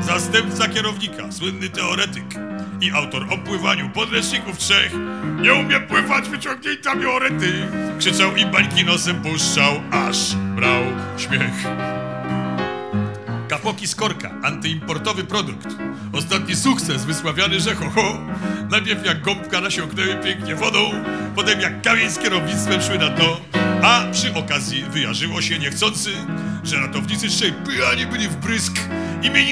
zastępca kierownika, słynny teoretyk i autor o pływaniu podręczników 3. Nie umie pływać, wyciągnięta mi orety. Krzyczał i bańki nosem puszczał, aż brał śmiech. Kapoki z korka, antyimportowy produkt. Ostatni sukces wysławiany, że ho ho. Najpierw jak gąbka nasiąknęły pięknie wodą, potem jak kamień z kierownictwem szły na dno. A przy okazji wyjarzyło się niechcący, że ratownicy trzej pijani byli w brysk i mieli